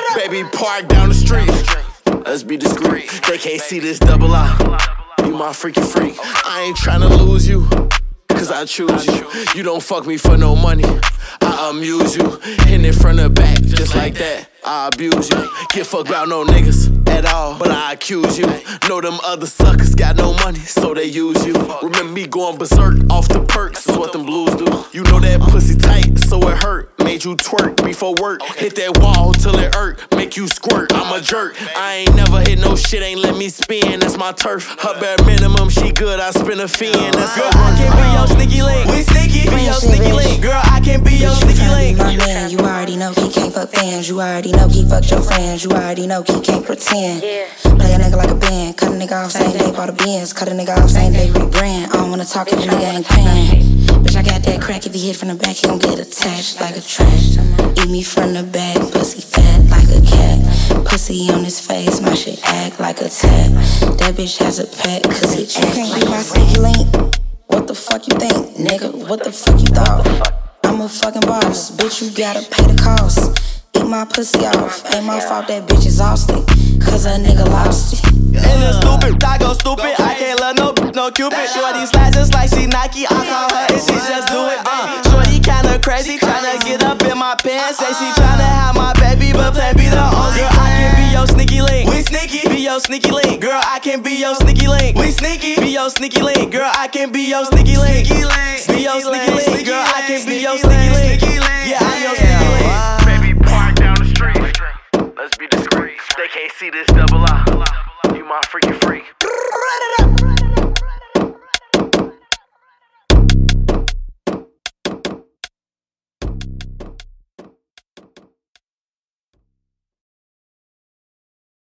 Baby, park down the street. Let's be discreet. They can't see this double I. You my freaky freak. I ain't tryna lose you, cause I choose you. You don't fuck me for no money, I amuse you. Hitting it from the back, just like that, I abuse you. Get fucked about no niggas at all, but I accuse you. Know them other suckers got no money, so they use you. Remember me going berserk off the perks, is what them blues do. You know that pussy tight, so it hurt. Made you twerk before work. Hit that wall till it hurt, make you squirt. I'm a jerk, I ain't never hit no shit, ain't let me spin, that's my turf. Her bare minimum, she good, I spin a fee and that's girl, I can be your sneaky link. We sneaky, be your sneaky link. Girl, I can be your sneaky link. My man, you already know he can't fuck fans. You already know he fucked your friends. You already know he can't pretend. Play a nigga like a band. Cut a nigga off same day, bought a Benz. Cut a nigga off same day, rebrand. I don't wanna talk if a nigga ain't paying. Bitch, I got that crack. If he hit from the back, he gon' get attached like a trash. Eat me from the back, pussy fat like a cat. Pussy on his face, my shit act like a tat. That bitch has a pet, cause he act can't like be my sneaky link. What the fuck you think, nigga? What the fuck you thought? I'm a fucking boss, bitch, you gotta pay the cost. Eat my pussy off, ain't my fault that bitch exhausted, cause a nigga lost it. And the stupid, I go stupid, I can't love no cupid. Shorty slides just like she Nike, I call her and she just do it. Shorty kinda crazy, tryna get up in my pants. Say she tryna have my baby, but plan be the only. Girl, I can be your sneaky link. We sneaky, be your sneaky link. Girl, I can be your sneaky link. We sneaky, be your sneaky link. Girl, I can be your sneaky link. Be your sneaky link. Girl, I can be your sneaky link. Yeah, I'm your sneaky link. Baby, park down the street. Let's be discreet. They can't see this double I. You my freaky